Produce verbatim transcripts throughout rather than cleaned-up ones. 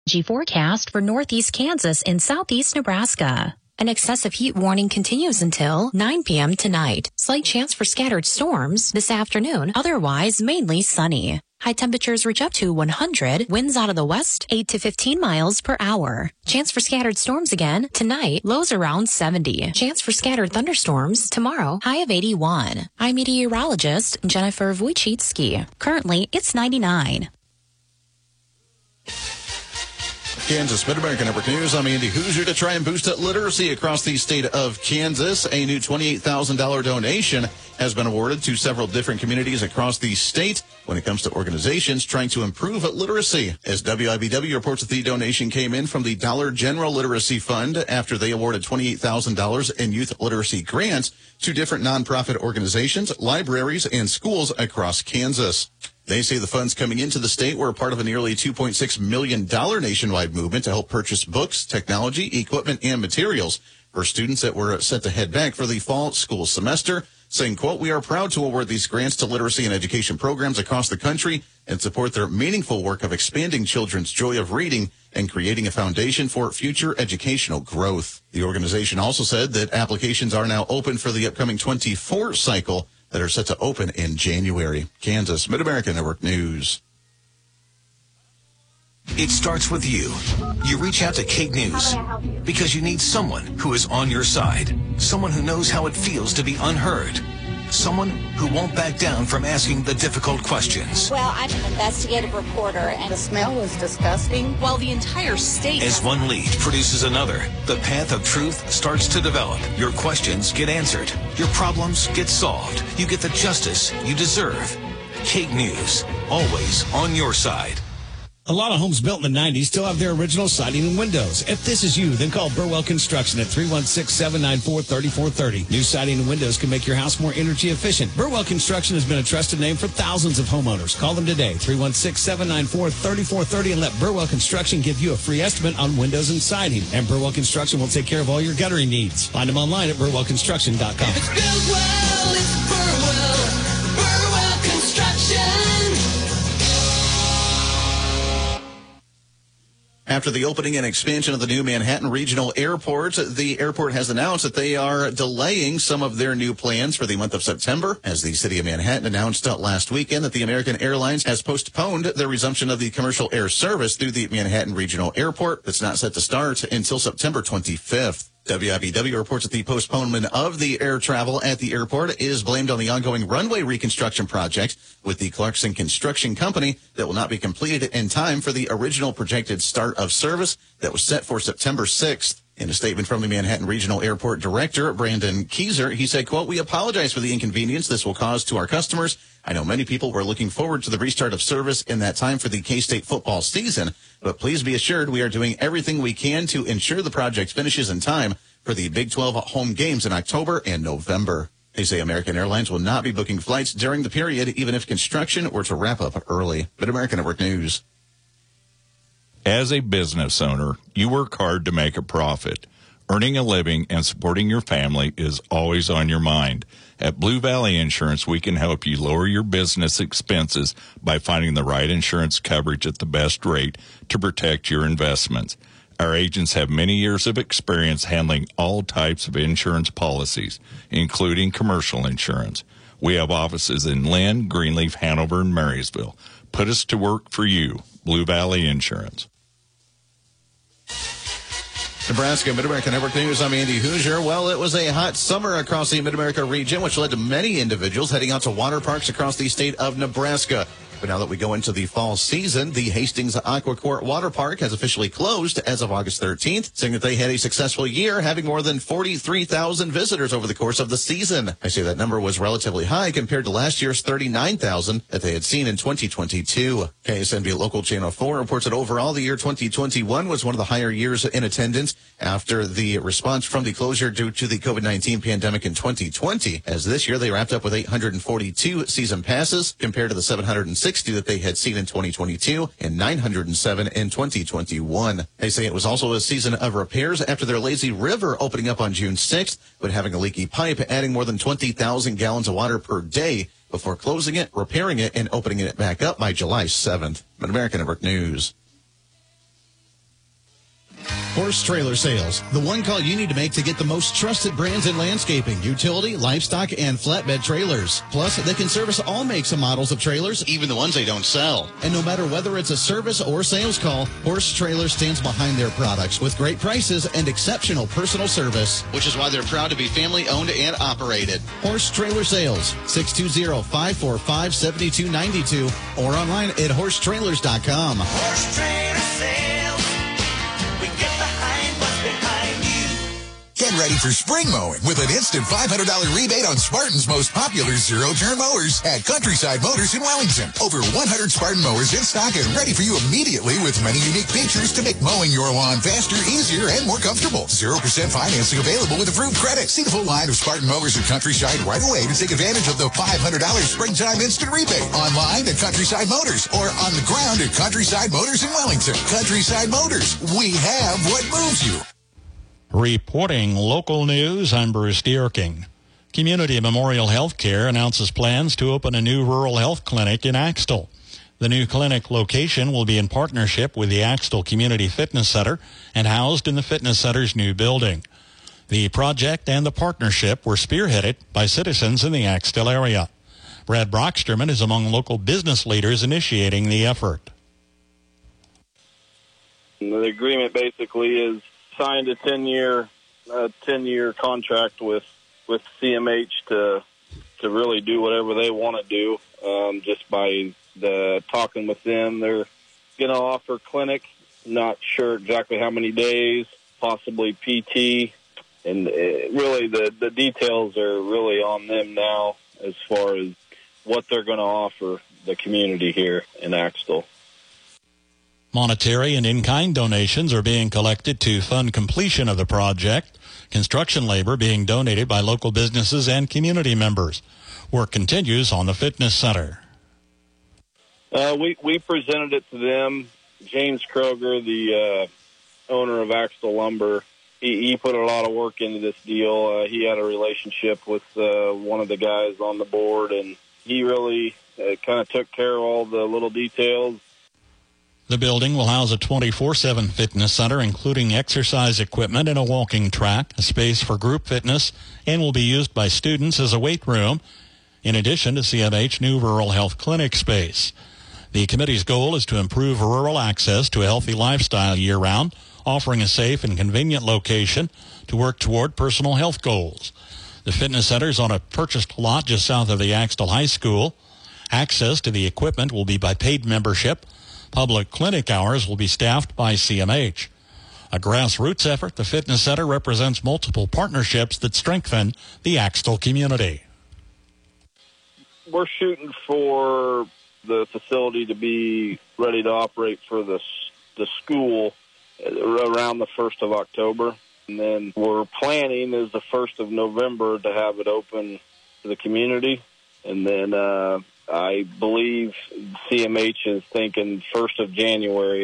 G forecast for northeast Kansas and southeast Nebraska. An excessive heat warning continues until nine p.m. tonight. Slight chance for scattered storms this afternoon, otherwise mainly sunny. High temperatures reach up to one hundred. Winds out of the west, eight to fifteen miles per hour. Chance for scattered storms again tonight, lows around seventy. Chance for scattered thunderstorms tomorrow, high of eighty-one. I'm meteorologist Jennifer Wojcicki. Currently, it's ninety-nine. Kansas Mid-America Network News. I'm Andy Hoosier. To try and boost literacy across the state of Kansas, a new twenty-eight thousand dollars donation has been awarded to several different communities across the state when it comes to organizations trying to improve literacy. As W I B W reports that the donation came in from the Dollar General Literacy Fund after they awarded twenty-eight thousand dollars in youth literacy grants to different nonprofit organizations, libraries, and schools across Kansas. They say the funds coming into the state were part of a nearly two point six million dollars nationwide movement to help purchase books, technology, equipment, and materials for students that were set to head back for the fall school semester, saying, quote, "We are proud to award these grants to literacy and education programs across the country and support their meaningful work of expanding children's joy of reading and creating a foundation for future educational growth." The organization also said that applications are now open for the upcoming twenty-four cycle that are set to open in January. Kansas Mid-America Network News. It starts with you. You reach out to Kate News because you need someone who is on your side, someone who knows how it feels to be unheard, someone who won't back down from asking the difficult questions. Well, I'm an investigative reporter, and the smell was disgusting. Well, the entire state... As one lead produces another, the path of truth starts to develop. Your questions get answered. Your problems get solved. You get the justice you deserve. Kate News, always on your side. A lot of homes built in the nineties still have their original siding and windows. If this is you, then call Burwell Construction at three one six, seven nine four, three four three zero. New siding and windows can make your house more energy efficient. Burwell Construction has been a trusted name for thousands of homeowners. Call them today, three one six, seven nine four, three four three zero, and let Burwell Construction give you a free estimate on windows and siding. And Burwell Construction will take care of all your guttering needs. Find them online at burwell construction dot com. If it's built well, it's Burwell. Burwell Construction. After the opening and expansion of the new Manhattan Regional Airport, the airport has announced that they are delaying some of their new plans for the month of September, as the city of Manhattan announced last weekend that the American Airlines has postponed their resumption of the commercial air service through the Manhattan Regional Airport that's not set to start until September twenty-fifth. W I B W reports that the postponement of the air travel at the airport is blamed on the ongoing runway reconstruction project with the Clarkson Construction Company that will not be completed in time for the original projected start of service that was set for September sixth. In a statement from the Manhattan Regional Airport Director, Brandon Keyser, he said, quote, "We apologize for the inconvenience this will cause to our customers. I know many people were looking forward to the restart of service in that time for the K-State football season, but please be assured we are doing everything we can to ensure the project finishes in time for the Big twelve home games in October and November." They say American Airlines will not be booking flights during the period, even if construction were to wrap up early. Mid-America Network News. As a business owner, you work hard to make a profit. Earning a living and supporting your family is always on your mind. At Blue Valley Insurance, we can help you lower your business expenses by finding the right insurance coverage at the best rate to protect your investments. Our agents have many years of experience handling all types of insurance policies, including commercial insurance. We have offices in Lynn, Greenleaf, Hanover, and Marysville. Put us to work for you. Blue Valley Insurance. Nebraska Mid-America Network News. I'm Andy Hoosier. Well, it was a hot summer across the Mid-America region, which led to many individuals heading out to water parks across the state of Nebraska. But now that we go into the fall season, the Hastings Aqua Court Water Park has officially closed as of August thirteenth, saying that they had a successful year, having more than forty-three thousand visitors over the course of the season. I say that number was relatively high compared to last year's thirty-nine thousand that they had seen in twenty twenty-two. K S N B Local Channel four reports that overall the year twenty twenty-one was one of the higher years in attendance after the response from the closure due to the COVID nineteen pandemic in twenty twenty. As this year, they wrapped up with eight hundred forty-two season passes compared to the seven hundred sixty that they had seen in twenty twenty-two and nine hundred seven in twenty twenty-one. They say it was also a season of repairs after their Lazy River opening up on June sixth, but having a leaky pipe, adding more than twenty thousand gallons of water per day before closing it, repairing it, and opening it back up by July seventh. Mid-America Network News. Horse Trailer Sales, the one call you need to make to get the most trusted brands in landscaping, utility, livestock, and flatbed trailers. Plus, they can service all makes and models of trailers, even the ones they don't sell. And no matter whether it's a service or sales call, Horse Trailer stands behind their products with great prices and exceptional personal service, which is why they're proud to be family-owned and operated. Horse Trailer Sales, six two zero, five four five, seven two nine two, or online at horse trailers dot com. Horse Trailer Sales. We get behind what's behind you. Get ready for spring mowing with an instant five hundred dollars rebate on Spartan's most popular zero-turn mowers at Countryside Motors in Wellington. Over one hundred Spartan mowers in stock and ready for you immediately with many unique features to make mowing your lawn faster, easier, and more comfortable. zero percent financing available with approved credit. See the full line of Spartan mowers at Countryside right away to take advantage of the five hundred dollars springtime instant rebate. Online at Countryside Motors or on the ground at Countryside Motors in Wellington. Countryside Motors. We have what moves you. Reporting local news, I'm Bruce Dierking. Community Memorial Healthcare announces plans to open a new rural health clinic in Axtell. The new clinic location will be in partnership with the Axtell Community Fitness Center and housed in the fitness center's new building. The project and the partnership were spearheaded by citizens in the Axtell area. Brad Brocksterman is among local business leaders initiating the effort. The agreement basically is signed a ten-year uh, ten-year contract with with C M H to to really do whatever they want to do. Um, just by the talking with them, they're going to offer clinic. Not sure exactly how many days, possibly P T, and uh, really the the details are really on them now as far as what they're going to offer the community here in Axtell. Monetary and in-kind donations are being collected to fund completion of the project. Construction labor being donated by local businesses and community members. Work continues on the fitness center. Uh, we, we presented it to them. James Kroger, the uh, owner of Axtell Lumber, he, he put a lot of work into this deal. Uh, he had a relationship with uh, one of the guys on the board, and he really uh, kind of took care of all the little details. The building will house a twenty-four seven fitness center, including exercise equipment and a walking track, a space for group fitness, and will be used by students as a weight room, in addition to C M H new rural health clinic space. The committee's goal is to improve rural access to a healthy lifestyle year-round, offering a safe and convenient location to work toward personal health goals. The fitness center is on a purchased lot just south of the Axtell High School. Access to the equipment will be by paid membership. Public clinic hours will be staffed by C M H. A grassroots effort, the fitness center represents multiple partnerships that strengthen the Axtell community. We're shooting for the facility to be ready to operate for the, the school around the first of October. And then we're planning is the first of November to have it open to the community. And then uh, I believe C M H is thinking first of January.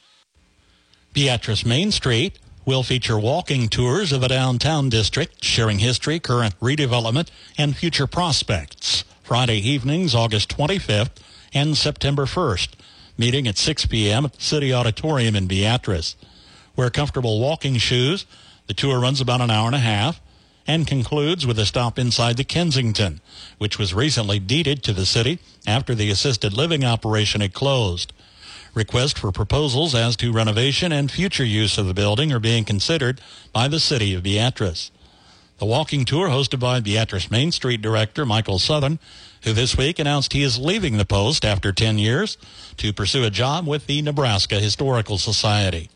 Beatrice Main Street will feature walking tours of a downtown district, sharing history, current redevelopment, and future prospects. Friday evenings, August twenty-fifth and September first. Meeting at six p.m. at the City Auditorium in Beatrice. Wear comfortable walking shoes. The tour runs about an hour and a half and concludes with a stop inside the Kensington, which was recently deeded to the city after the assisted living operation had closed. Requests for proposals as to renovation and future use of the building are being considered by the city of Beatrice. The walking tour, hosted by Beatrice Main Street Director Michael Southern, who this week announced he is leaving the post after ten years to pursue a job with the Nebraska Historical Society.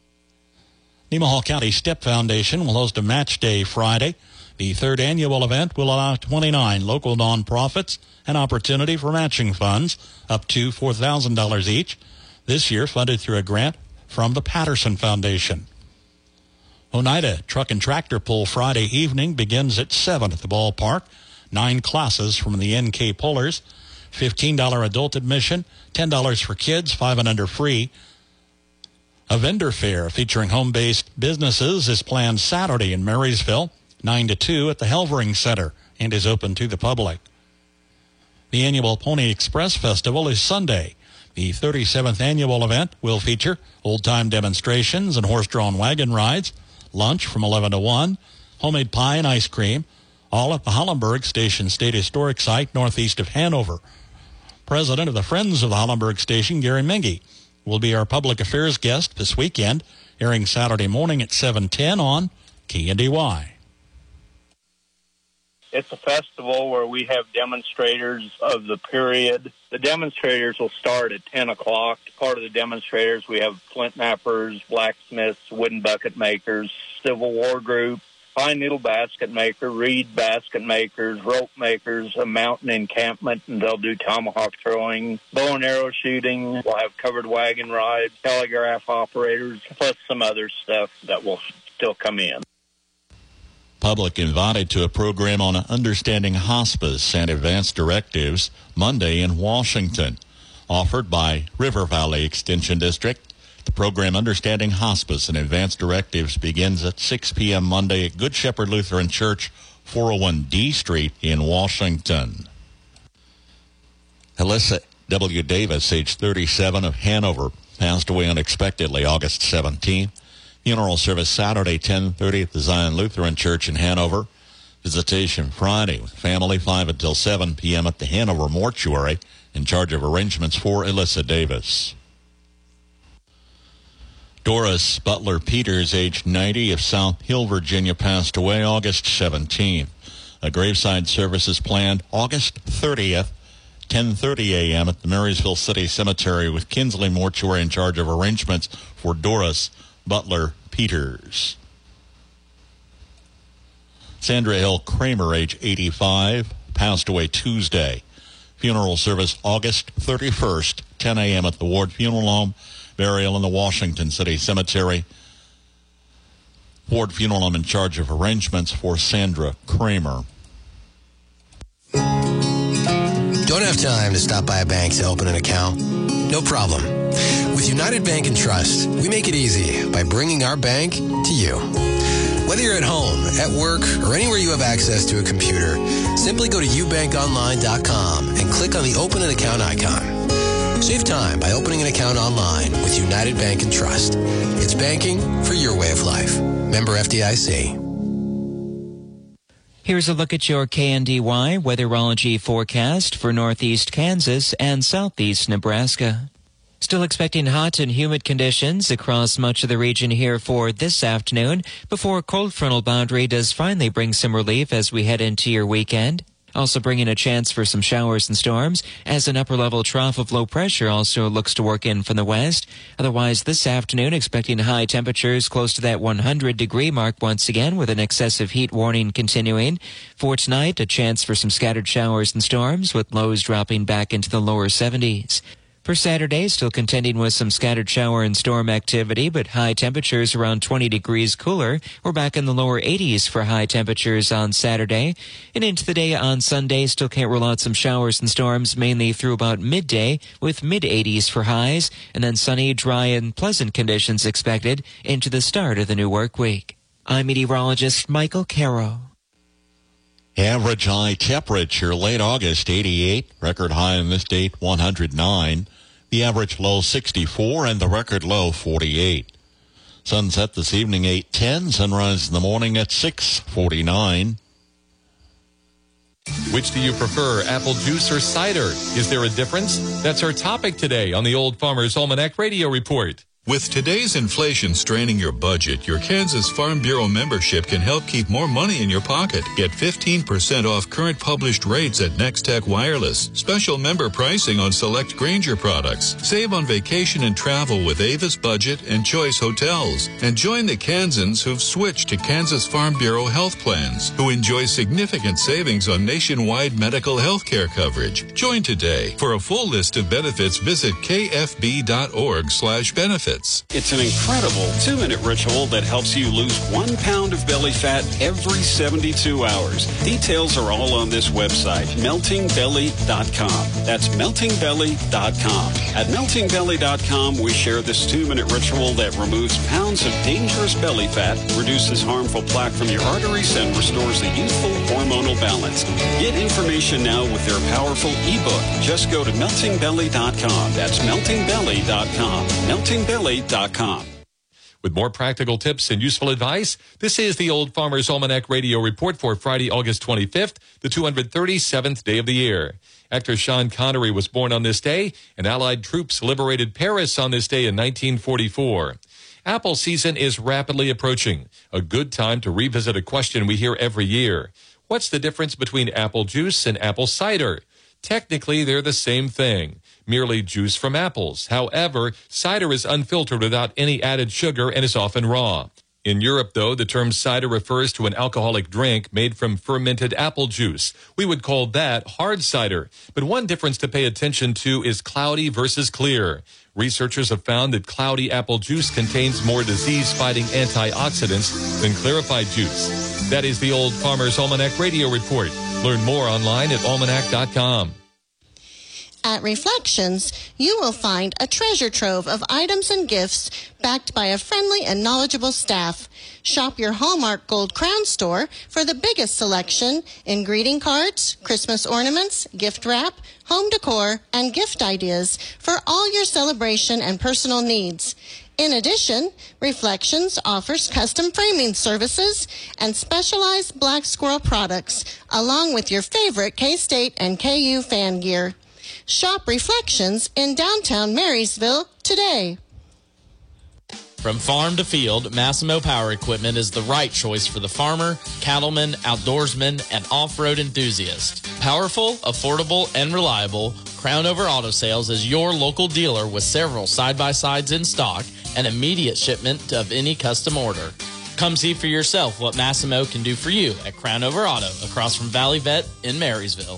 Nemaha County Step Foundation will host a match day Friday. The third annual event will allow twenty-nine local nonprofits an opportunity for matching funds up to four thousand dollars each, this year funded through a grant from the Patterson Foundation. Oneida Truck and Tractor Pull Friday evening begins at seven at the ballpark. Nine classes from the N K Pullers, fifteen dollars adult admission, ten dollars for kids, five and under free. A vendor fair featuring home-based businesses is planned Saturday in Marysville, nine to two at the Helvering Center, and is open to the public. The annual Pony Express Festival is Sunday. The thirty-seventh annual event will feature old-time demonstrations and horse-drawn wagon rides, lunch from eleven to one, homemade pie and ice cream, all at the Hollenberg Station State Historic Site northeast of Hanover. President of the Friends of the Hollenberg Station, Gary Mengy, will be our public affairs guest this weekend, airing Saturday morning at seven ten on K N D Y. It's a festival where we have demonstrators of the period. The demonstrators will start at ten o'clock. Part of the demonstrators, we have flint knappers, blacksmiths, wooden bucket makers, Civil War group, pine needle basket maker, reed basket makers, rope makers, a mountain encampment, and they'll do tomahawk throwing, bow and arrow shooting. We'll have covered wagon rides, telegraph operators, plus some other stuff that will still come in. Public invited to a program on understanding hospice and advanced directives Monday in Washington, offered by River Valley Extension District. The program Understanding Hospice and Advanced Directives begins at six p.m. Monday at Good Shepherd Lutheran Church, four oh one D Street in Washington. Alyssa W. Davis, age thirty-seven, of Hanover, passed away unexpectedly August seventeenth. Funeral service Saturday, ten thirty at the Zion Lutheran Church in Hanover. Visitation Friday with family, five until seven p.m. at the Hanover Mortuary. In charge of arrangements for Alyssa Davis. Doris Butler Peters, age ninety, of South Hill, Virginia, passed away August seventeenth. A graveside service is planned August thirtieth, ten thirty a.m. at the Marysville City Cemetery with Kinsley Mortuary in charge of arrangements for Doris Butler Peters. Sandra Hill Kramer, age eighty-five, passed away Tuesday. Funeral service August thirty-first, ten a.m. at the Ward Funeral Home. Burial in the Washington City Cemetery. Ward Funeral Home in charge of arrangements for Sandra Kramer. Don't have time to stop by a bank to open an account? No problem. With United Bank and Trust, we make it easy by bringing our bank to you. Whether you're at home, at work, or anywhere you have access to a computer, simply go to u bank online dot com and click on the Open an Account icon. Save time by opening an account online with United Bank and Trust. It's banking for your way of life. Member F D I C. Here's a look at your K N D Y weatherology forecast for northeast Kansas and southeast Nebraska. Still expecting hot and humid conditions across much of the region here for this afternoon before cold frontal boundary does finally bring some relief as we head into your weekend. Also bringing a chance for some showers and storms as an upper-level trough of low pressure also looks to work in from the west. Otherwise, this afternoon, expecting high temperatures close to that one hundred degree mark once again with an excessive heat warning continuing. For tonight, a chance for some scattered showers and storms with lows dropping back into the lower seventies. For Saturday, still contending with some scattered shower and storm activity, but high temperatures around twenty degrees cooler. We're back in the lower eighties for high temperatures on Saturday. And into the day on Sunday, still can't rule out some showers and storms, mainly through about midday, with mid-eighties for highs. And then sunny, dry, and pleasant conditions expected into the start of the new work week. I'm meteorologist Michael Caro. Average high temperature late August eighty-eight, record high on this date one hundred nine. The average low sixty-four and the record low forty-eight. Sunset this evening eight ten, sunrise in the morning at six forty-nine. Which do you prefer, apple juice or cider? Is there a difference? That's our topic today on the Old Farmer's Almanac Radio Report. With today's inflation straining your budget, your Kansas Farm Bureau membership can help keep more money in your pocket. Get fifteen percent off current published rates at Nextech Wireless. Special member pricing on select Grainger products. Save on vacation and travel with Avis Budget and Choice Hotels. And join the Kansans who've switched to Kansas Farm Bureau health plans, who enjoy significant savings on nationwide medical health care coverage. Join today. For a full list of benefits, visit kfb.org slash benefits. benefits. It's an incredible two-minute ritual that helps you lose one pound of belly fat every seventy-two hours. Details are all on this website, melting belly dot com. That's melting belly dot com. At melting belly dot com, we share this two-minute ritual that removes pounds of dangerous belly fat, reduces harmful plaque from your arteries, and restores the youthful hormonal balance. Get information now with their powerful ebook. Just go to melting belly dot com. That's melting belly dot com. melting belly dot com. With more practical tips and useful advice, this is the Old Farmer's Almanac Radio Report for Friday, August twenty-fifth, the two hundred thirty-seventh day of the year. Actor Sean Connery was born on this day, and Allied troops liberated Paris on this day in nineteen forty-four. Apple season is rapidly approaching, a good time to revisit a question we hear every year. What's the difference between apple juice and apple cider? Technically, they're the same thing, merely juice from apples. However, cider is unfiltered without any added sugar and is often raw. In Europe, though, the term cider refers to an alcoholic drink made from fermented apple juice. We would call that hard cider. But one difference to pay attention to is cloudy versus clear. Researchers have found that cloudy apple juice contains more disease-fighting antioxidants than clarified juice. That is the Old Farmer's Almanac Radio Report. Learn more online at almanac dot com. At Reflections, you will find a treasure trove of items and gifts backed by a friendly and knowledgeable staff. Shop your Hallmark Gold Crown store for the biggest selection in greeting cards, Christmas ornaments, gift wrap, home decor, and gift ideas for all your celebration and personal needs. In addition, Reflections offers custom framing services and specialized Black Squirrel products, along with your favorite K-State and K U fan gear. Shop Reflections in downtown Marysville today. From farm to field, Massimo Power Equipment is the right choice for the farmer, cattleman, outdoorsman, and off-road enthusiast. Powerful, affordable, and reliable, Crownover Auto Sales is your local dealer with several side-by-sides in stock and immediate shipment of any custom order. Come see for yourself what Massimo can do for you at Crownover Auto across from Valley Vet in Marysville.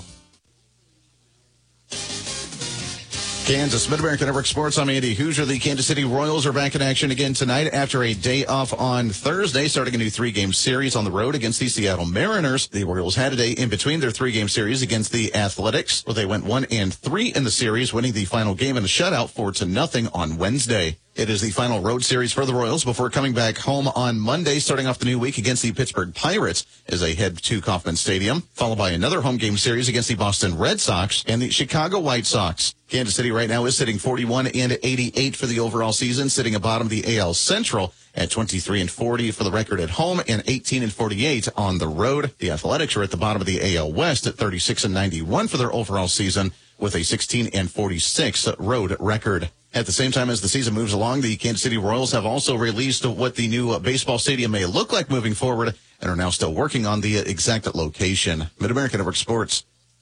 Kansas Mid-America Network Sports. I'm Andy Hoosier. The Kansas City Royals are back in action again tonight after a day off on Thursday, starting a new three-game series on the road against the Seattle Mariners. The Royals had a day in between their three-game series against the Athletics, where they went one and three in the series, winning the final game in a shutout four to nothing on Wednesday. It is the final road series for the Royals before coming back home on Monday, starting off the new week against the Pittsburgh Pirates as they head to Kauffman Stadium, followed by another home game series against the Boston Red Sox and the Chicago White Sox. Kansas City right now is sitting forty-one and eighty-eight for the overall season, sitting at bottom of the A L Central at twenty-three and forty for the record at home and eighteen and forty-eight on the road. The Athletics are at the bottom of the A L West at thirty-six and ninety-one for their overall season with a sixteen and forty-six road record. At the same time as the season moves along, the Kansas City Royals have also released what the new baseball stadium may look like moving forward and are now still working on the exact location. Mid-America Network Sports.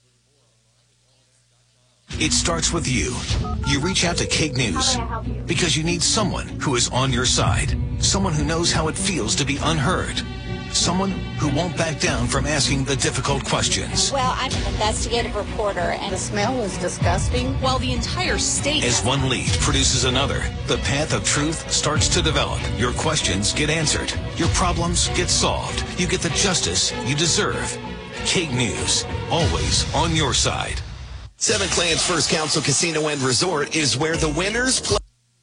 It starts with you. You reach out to Keg News because you need someone who is on your side, someone who knows how it feels to be unheard, someone who won't back down from asking the difficult questions. Well, I'm an investigative reporter, and the smell was disgusting. Well, the entire state... As one lead produces another, the path of truth starts to develop. Your questions get answered. Your problems get solved. You get the justice you deserve. Keg News, always on your side. Seven Clans First Council Casino and Resort is where the winners play.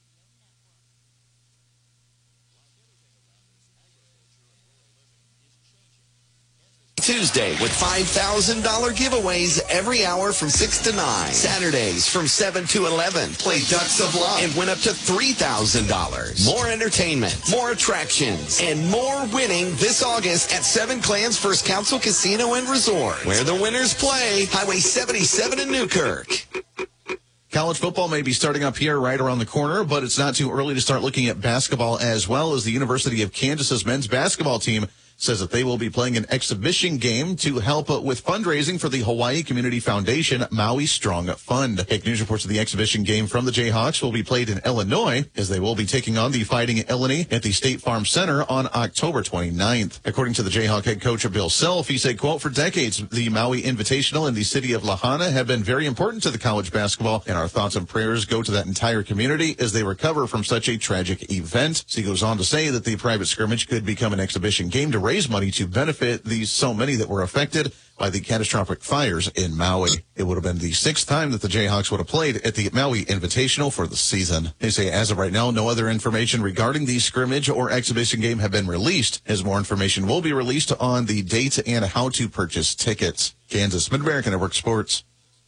Tuesday with five thousand dollars giveaways every hour from six to nine. Saturdays from seven to eleven. Play Ducks of Love and win up to three thousand dollars. More entertainment, more attractions, and more winning this August at Seven Clans First Council Casino and Resort, where the winners play. Highway seventy-seven in Newkirk. College football may be starting up here right around the corner, but it's not too early to start looking at basketball as well, as the University of Kansas's men's basketball team says that they will be playing an exhibition game to help uh, with fundraising for the Hawaii Community Foundation Maui Strong Fund. Cake News reports that the exhibition game from the Jayhawks will be played in Illinois, as they will be taking on the Fighting Illini at the State Farm Center on October twenty-ninth. According to the Jayhawk head coach Bill Self, he said, quote, "For decades, the Maui Invitational in the city of Lahaina have been very important to the college basketball, and our thoughts and prayers go to that entire community as they recover from such a tragic event." So he goes on to say that the private scrimmage could become an exhibition game to raise money to benefit these so many that were affected by the catastrophic fires in Maui. It would have been the sixth time that the Jayhawks would have played at the Maui Invitational for the season. They say as of right now, no other information regarding the scrimmage or exhibition game have been released, as more information will be released on the date and how to purchase tickets. Kansas, Mid-American Network Sports.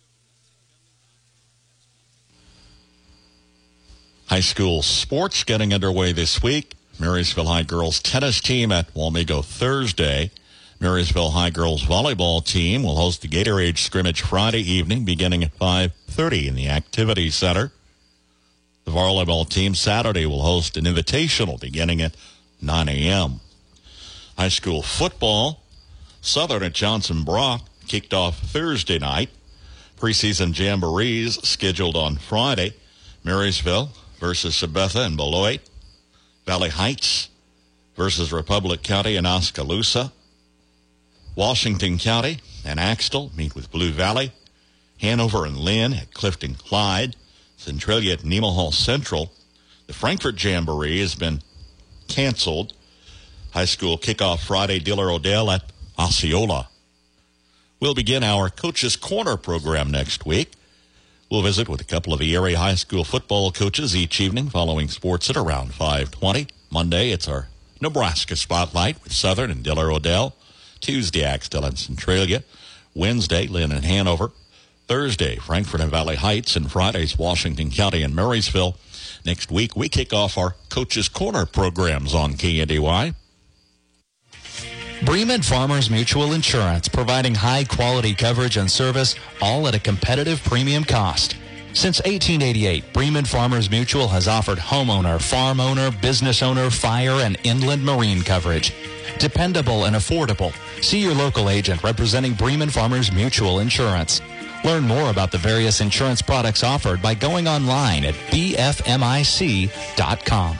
High school sports getting underway this week. Marysville High girls tennis team at Walmego Thursday. Marysville High girls volleyball team will host the Gatorade scrimmage Friday evening beginning at five thirty in the Activity Center. The volleyball team Saturday will host an invitational beginning at nine a.m. High school football, Southern at Johnson Brock kicked off Thursday night. Preseason jamborees scheduled on Friday. Marysville versus Sabetha and Beloit. Valley Heights versus Republic County and Oskaloosa. Washington County and Axtell meet with Blue Valley. Hanover and Lynn at Clifton Clyde. Centralia at Nemaha Central. The Frankfort Jamboree has been canceled. High school kickoff Friday, Diller Odell at Osceola. We'll begin our Coach's Corner program next week. We'll visit with a couple of the area high school football coaches each evening following sports at around five twenty. Monday, it's our Nebraska Spotlight with Southern and Diller Odell. Tuesday, Axtell and Centralia. Wednesday, Lynn and Hanover. Thursday, Frankfort and Valley Heights. And Fridays, Washington County and Marysville. Next week, we kick off our Coach's Corner programs on K N D Y. Bremen Farmers Mutual Insurance, providing high-quality coverage and service, all at a competitive premium cost. Since eighteen eighty-eight, Bremen Farmers Mutual has offered homeowner, farm owner, business owner, fire, and inland marine coverage. Dependable and affordable. See your local agent representing Bremen Farmers Mutual Insurance. Learn more about the various insurance products offered by going online at b f m i c dot com.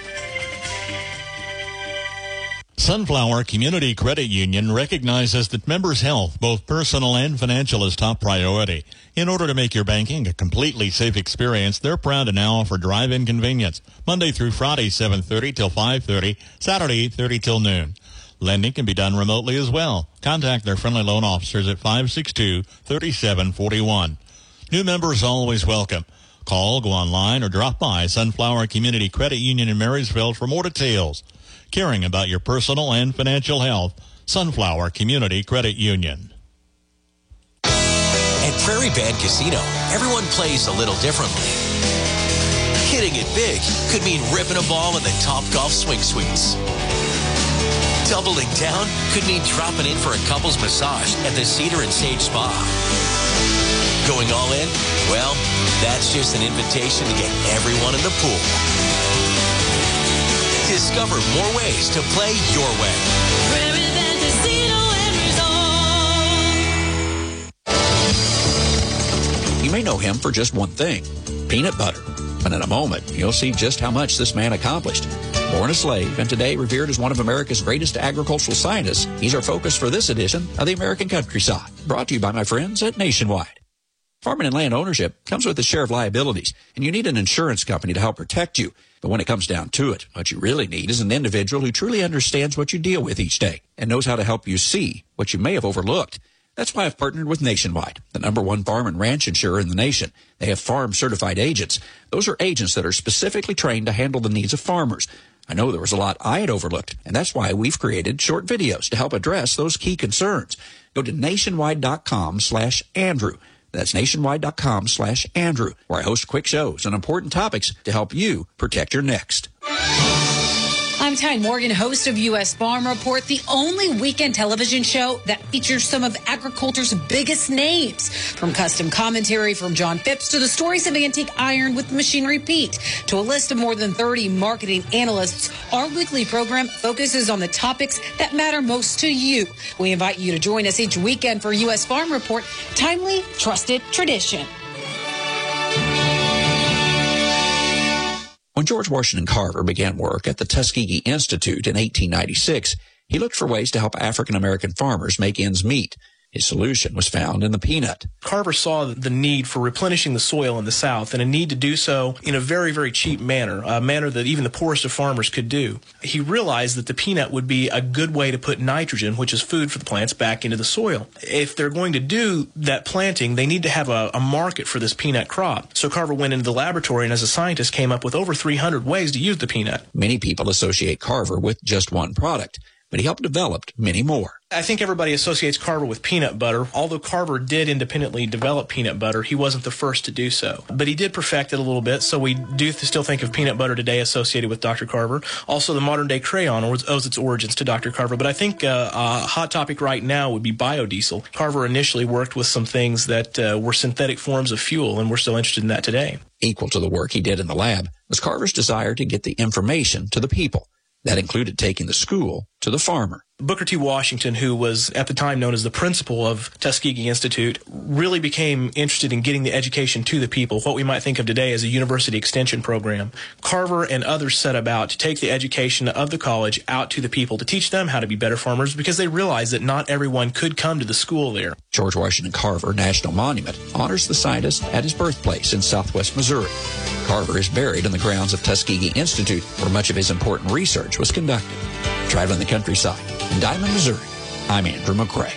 Sunflower Community Credit Union recognizes that members' health, both personal and financial, is top priority. In order to make your banking a completely safe experience, they're proud to now offer drive-in convenience, Monday through Friday, seven thirty till five thirty, Saturday, eight thirty till noon. Lending can be done remotely as well. Contact their friendly loan officers at five six two, three seven four one. New members always welcome. Call, go online, or drop by Sunflower Community Credit Union in Marysville for more details. Caring about your personal and financial health, Sunflower Community Credit Union. At Prairie Band Casino, everyone plays a little differently. Hitting it big could mean ripping a ball in the Topgolf Swing Suites. Doubling down could mean dropping in for a couple's massage at the Cedar and Sage Spa. Going all in? Well, that's just an invitation to get everyone in the pool. Discover more ways to play your way. Prairie Band Casino and Resort. You may know him for just one thing, peanut butter. But in a moment, you'll see just how much this man accomplished. Born a slave and today revered as one of America's greatest agricultural scientists, he's our focus for this edition of the American Countryside, brought to you by my friends at Nationwide. Farming and land ownership comes with a share of liabilities, and you need an insurance company to help protect you. But when it comes down to it, what you really need is an individual who truly understands what you deal with each day and knows how to help you see what you may have overlooked. That's why I've partnered with Nationwide, the number one farm and ranch insurer in the nation. They have farm-certified agents. Those are agents that are specifically trained to handle the needs of farmers. I know there was a lot I had overlooked, and that's why we've created short videos to help address those key concerns. Go to nationwide.com slash Andrew. That's nationwide.com slash Andrew, where I host quick shows on important topics to help you protect your next. I'm Ty Morgan, host of U S Farm Report, the only weekend television show that features some of agriculture's biggest names. From custom commentary from John Phipps to the stories of antique iron with Machinery Pete to a list of more than thirty marketing analysts, our weekly program focuses on the topics that matter most to you. We invite you to join us each weekend for U S Farm Report, timely, trusted tradition. When George Washington Carver began work at the Tuskegee Institute in eighteen ninety-six, he looked for ways to help African American farmers make ends meet. His solution was found in the peanut. Carver saw the need for replenishing the soil in the South and a need to do so in a very, very cheap manner, a manner that even the poorest of farmers could do. He realized that the peanut would be a good way to put nitrogen, which is food for the plants, back into the soil. If they're going to do that planting, they need to have a, a market for this peanut crop. So Carver went into the laboratory and as a scientist came up with over three hundred ways to use the peanut. Many people associate Carver with just one product, but he helped develop many more. I think everybody associates Carver with peanut butter. Although Carver did independently develop peanut butter, he wasn't the first to do so. But he did perfect it a little bit, so we do still think of peanut butter today associated with Doctor Carver. Also, the modern-day crayon owes its origins to Doctor Carver. But I think uh, a hot topic right now would be biodiesel. Carver initially worked with some things that uh, were synthetic forms of fuel, and we're still interested in that today. Equal to the work he did in the lab was Carver's desire to get the information to the people. That included taking the school to the farmer. Booker T. Washington, who was at the time known as the principal of Tuskegee Institute, really became interested in getting the education to the people, what we might think of today as a university extension program. Carver and others set about to take the education of the college out to the people to teach them how to be better farmers because they realized that not everyone could come to the school there. George Washington Carver National Monument honors the scientist at his birthplace in southwest Missouri. Carver is buried in the grounds of Tuskegee Institute, where much of his important research was conducted. Traveling the countryside in Diamond, Missouri, I'm Andrew McCrae.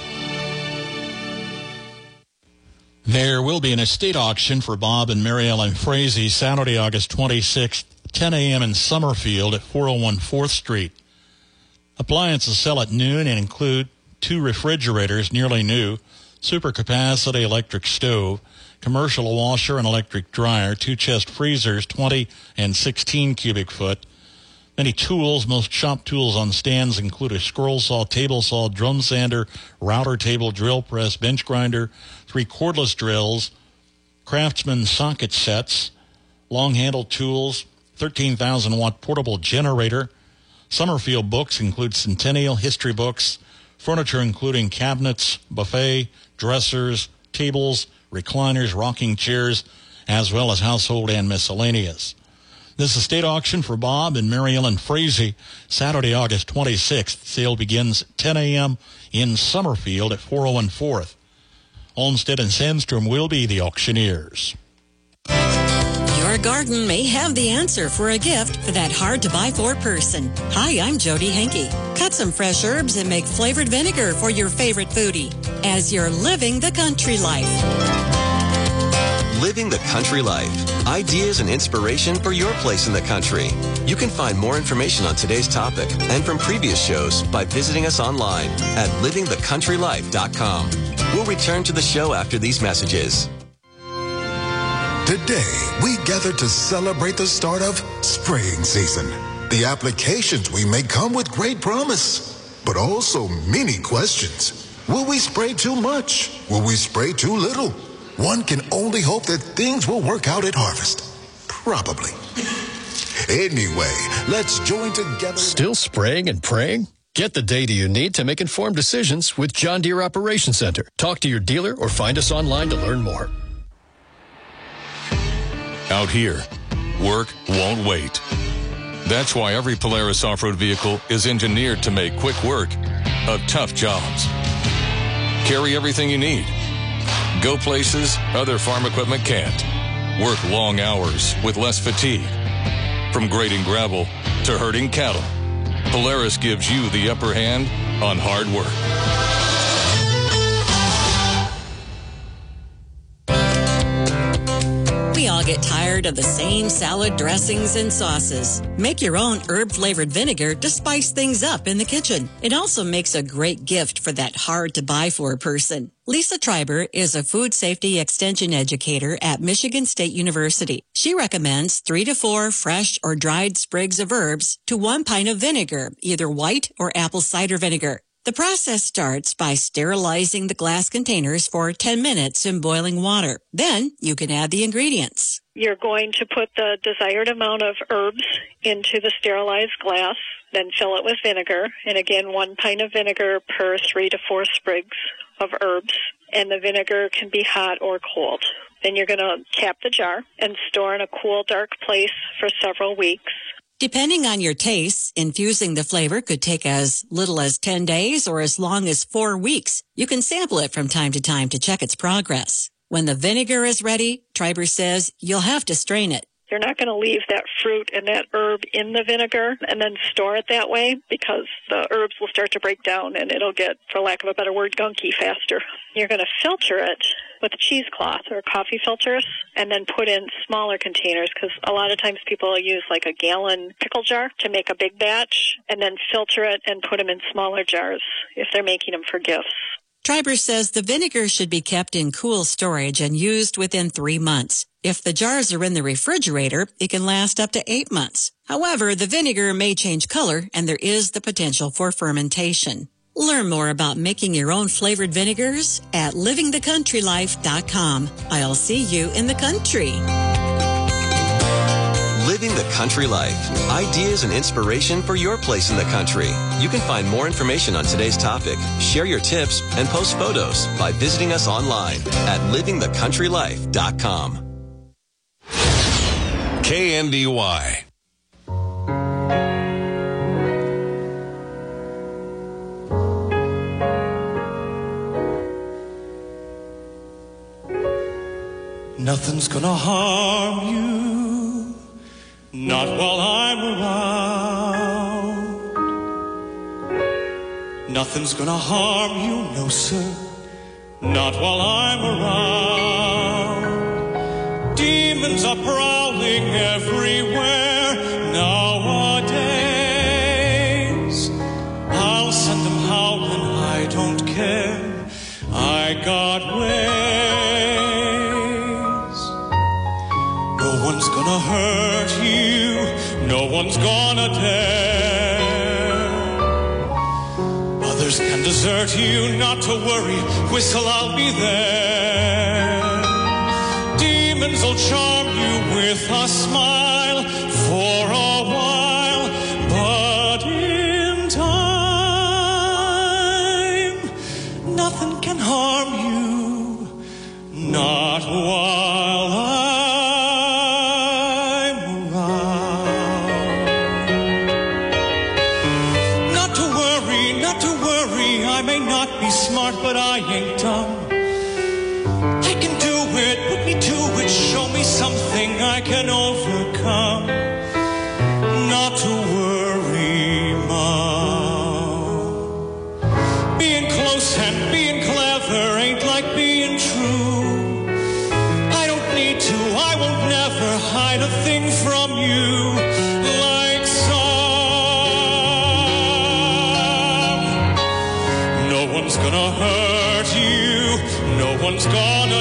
There will be an estate auction for Bob and Mary Ellen Frazee Saturday, August twenty-sixth, ten a.m. in Summerfield at four oh one fourth Street. Appliances sell at noon and include two refrigerators, nearly new, supercapacity electric stove, commercial washer and electric dryer, two chest freezers, twenty and sixteen cubic foot. Many tools, most shop tools on stands include a scroll saw, table saw, drum sander, router table, drill press, bench grinder, three cordless drills, Craftsman socket sets, long-handled tools, thirteen thousand watt portable generator. Summerfield books include Centennial history books, furniture including cabinets, buffet, dressers, tables, recliners, rocking chairs, as well as household and miscellaneous. This estate auction for Bob and Mary Ellen Frazee, Saturday, August twenty-sixth. Sale begins at ten a.m. in Summerfield at four oh one fourth. Olmsted and Sandstrom will be the auctioneers. Your garden may have the answer for a gift for that hard-to-buy-for person. Hi, I'm Jody Henke. Cut some fresh herbs and make flavored vinegar for your favorite foodie as you're living the country life. Living the Country Life. Ideas and inspiration for your place in the country. You can find more information on today's topic and from previous shows by visiting us online at living the country life dot com. We'll return to the show after these messages. Today, we gather to celebrate the start of spraying season. The applications we make come with great promise, but also many questions. Will we spray too much? Will we spray too little? One can only hope that things will work out at harvest. Probably. Anyway, let's join together. Still spraying and praying? Get the data you need to make informed decisions with John Deere Operations Center. Talk to your dealer or find us online to learn more. Out here, work won't wait. That's why every Polaris off-road vehicle is engineered to make quick work of tough jobs. Carry everything you need. Go places other farm equipment can't. Work long hours with less fatigue. From grading gravel to herding cattle, Polaris gives you the upper hand on hard work. We all get tired of the same salad dressings and sauces. Make your own herb-flavored vinegar to spice things up in the kitchen. It also makes a great gift for that hard-to-buy-for person. Lisa Treiber is a food safety extension educator at Michigan State University. She recommends three to four fresh or dried sprigs of herbs to one pint of vinegar, either white or apple cider vinegar. The process starts by sterilizing the glass containers for ten minutes in boiling water. Then you can add the ingredients. You're going to put the desired amount of herbs into the sterilized glass, then fill it with vinegar, and again, one pint of vinegar per three to four sprigs of herbs, and the vinegar can be hot or cold. Then you're going to cap the jar and store in a cool, dark place for several weeks. Depending on your tastes, infusing the flavor could take as little as ten days or as long as four weeks. You can sample it from time to time to check its progress. When the vinegar is ready, Treiber says you'll have to strain it. You're not going to leave that fruit and that herb in the vinegar and then store it that way, because the herbs will start to break down and it'll get, for lack of a better word, gunky faster. You're going to filter it with a cheesecloth or coffee filters and then put in smaller containers, because a lot of times people use like a gallon pickle jar to make a big batch and then filter it and put them in smaller jars if they're making them for gifts. Treiber says the vinegar should be kept in cool storage and used within three months. If the jars are in the refrigerator, it can last up to eight months. However, the vinegar may change color and there is the potential for fermentation. Learn more about making your own flavored vinegars at living the country life dot com. I'll see you in the country. Living the Country Life. Ideas and inspiration for your place in the country. You can find more information on today's topic, share your tips, and post photos by visiting us online at living the country life dot com. K N D Y. Nothing's gonna harm you, not while I'm around. Nothing's gonna harm you, no sir, not while I'm around. Demons are prowling everywhere nowadays. I'll send them howling, I don't care, I got ways. No one's gonna hurt you, no one's gonna dare. Others can desert you, not to worry, whistle, I'll be there. Demons will charm you with a smile for a while, but in time, nothing can harm you, not while I'm around. Not to worry, not to worry, I may not be smart, but I ain't dumb. I can do it, put me to it, show me something I can overcome. Not to worry, Mom. Being close and being clever ain't like being true. I don't need to, I won't never hide a thing from you like some. No one's gonna hurt you, no one's gonna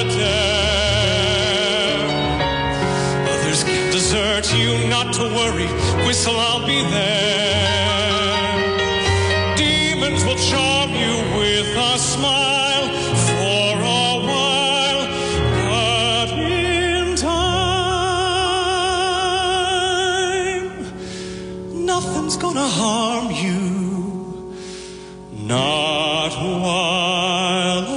dare. Others can desert you, not to worry, whistle, I'll be there. Demons will charm you with a smile for a while, but in time, nothing's gonna harm you, not while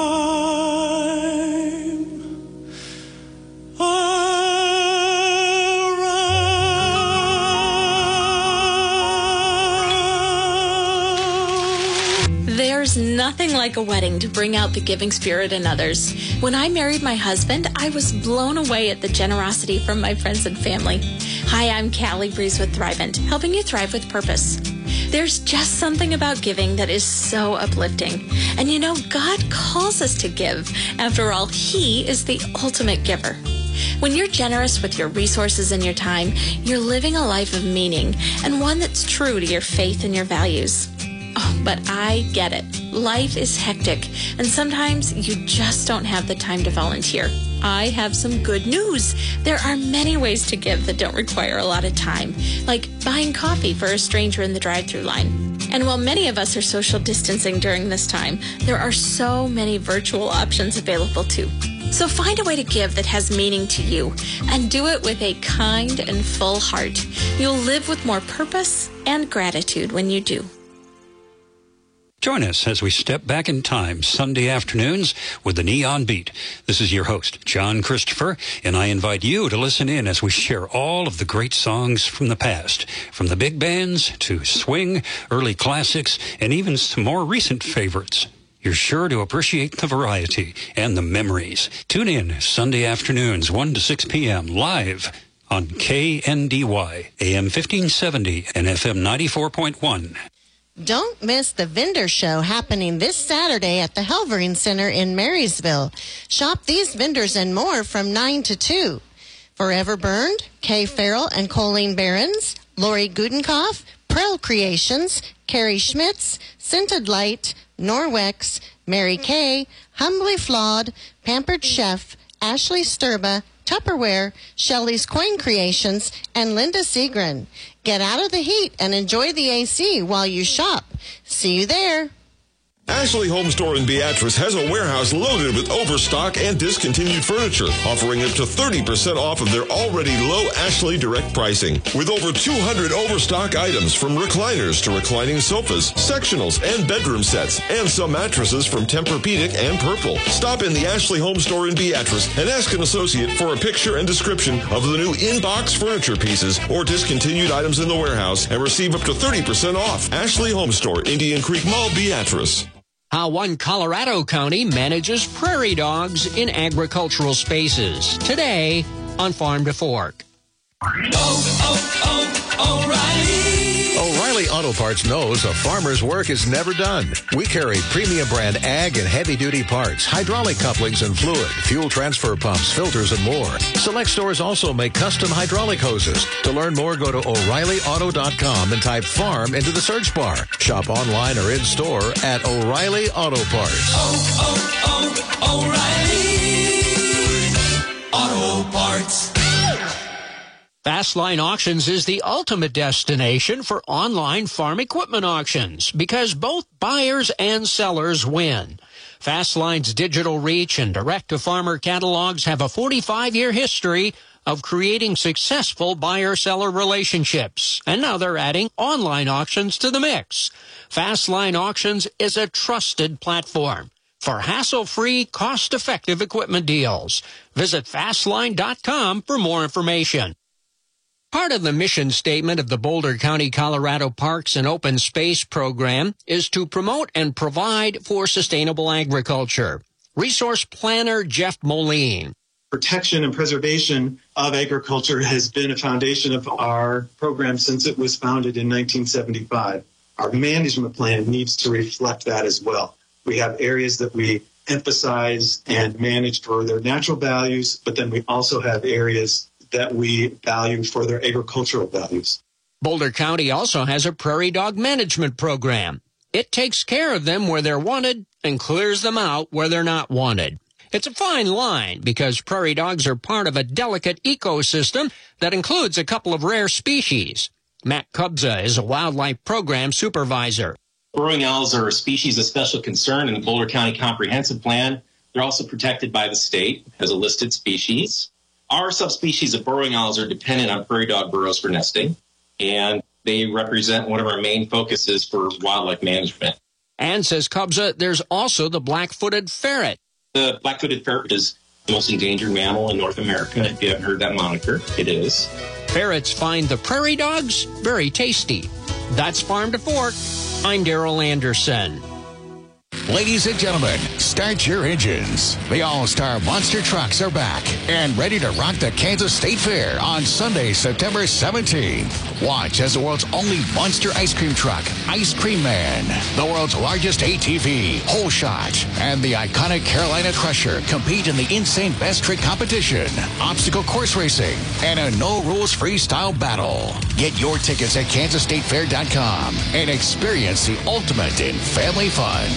There's nothing like a wedding to bring out the giving spirit in others. When I married my husband, I was blown away at the generosity from my friends and family. Hi, I'm Callie Breeze with Thrivent, helping you thrive with purpose. There's just something about giving that is so uplifting. And you know, God calls us to give. After all, He is the ultimate giver. When you're generous with your resources and your time, you're living a life of meaning and one that's true to your faith and your values. Oh, but I get it. Life is hectic, and sometimes you just don't have the time to volunteer. I have some good news. There are many ways to give that don't require a lot of time, like buying coffee for a stranger in the drive-thru line. And while many of us are social distancing during this time, there are so many virtual options available too. So find a way to give that has meaning to you, and do it with a kind and full heart. You'll live with more purpose and gratitude when you do. Join us as we step back in time Sunday afternoons with the Neon Beat. This is your host, John Christopher, and I invite you to listen in as we share all of the great songs from the past, from the big bands to swing, early classics, and even some more recent favorites. You're sure to appreciate the variety and the memories. Tune in Sunday afternoons, one to six p.m. live on K N D Y, A M fifteen seventy and F M ninety-four point one. Don't miss the vendor show happening this Saturday at the Helvering Center in Marysville. Shop these vendors and more from nine to two. Forever Burned, Kay Farrell and Colleen Behrens, Lori Gudenkoff, Prell Creations, Carrie Schmitz, Scented Light, Norwex, Mary Kay, Humbly Flawed, Pampered Chef, Ashley Sturba, Tupperware, Shelley's Coin Creations, and Linda Seagren. Get out of the heat and enjoy the A C while you shop. See you there. Ashley Home Store in Beatrice has a warehouse loaded with overstock and discontinued furniture, offering up to thirty percent off of their already low Ashley direct pricing. With over two hundred overstock items, from recliners to reclining sofas, sectionals, and bedroom sets, and some mattresses from Tempur-Pedic and Purple. Stop in the Ashley Home Store in Beatrice and ask an associate for a picture and description of the new in-box furniture pieces or discontinued items in the warehouse and receive up to thirty percent off. Ashley Home Store, Indian Creek Mall, Beatrice. How one Colorado county manages prairie dogs in agricultural spaces. Today on Farm to Fork. Oh, oh, oh, O'Reilly! O'Reilly Auto Parts knows a farmer's work is never done. We carry premium brand ag and heavy-duty parts, hydraulic couplings and fluid, fuel transfer pumps, filters, and more. Select stores also make custom hydraulic hoses. To learn more, go to O'Reilly Auto dot com and type farm into the search bar. Shop online or in-store at O'Reilly Auto Parts. Oh, oh, oh, O'Reilly Auto Parts. Fastline Auctions is the ultimate destination for online farm equipment auctions because both buyers and sellers win. Fastline's digital reach and direct-to-farmer catalogs have a forty-five year history of creating successful buyer-seller relationships. And now they're adding online auctions to the mix. Fastline Auctions is a trusted platform for hassle-free, cost-effective equipment deals. Visit fastline dot com for more information. Part of the mission statement of the Boulder County, Colorado Parks and Open Space Program is to promote and provide for sustainable agriculture. Resource planner Jeff Moline. Protection and preservation of agriculture has been a foundation of our program since it was founded in nineteen seventy-five. Our management plan needs to reflect that as well. We have areas that we emphasize and manage for their natural values, but then we also have areas that we value for their agricultural values. Boulder County also has a prairie dog management program. It takes care of them where they're wanted and clears them out where they're not wanted. It's a fine line because prairie dogs are part of a delicate ecosystem that includes a couple of rare species. Matt Kubza is a wildlife program supervisor. Burrowing owls are a species of special concern in the Boulder County Comprehensive Plan. They're also protected by the state as a listed species. Our subspecies of burrowing owls are dependent on prairie dog burrows for nesting, and they represent one of our main focuses for wildlife management. And, says Kubza, there's also the black-footed ferret. The black-footed ferret is the most endangered mammal in North America. If you haven't heard that moniker, it is. Ferrets find the prairie dogs very tasty. That's Farm to Fork. I'm Darrell Anderson. Ladies and gentlemen, start your engines. The All-Star Monster Trucks are back and ready to rock the Kansas State Fair on Sunday, September seventeenth. Watch as the world's only monster ice cream truck, Ice Cream Man, the world's largest A T V, Hole Shot, and the iconic Carolina Crusher compete in the insane best trick competition, obstacle course racing, and a no-rules freestyle battle. Get your tickets at kansas state fair dot com and experience the ultimate in family fun.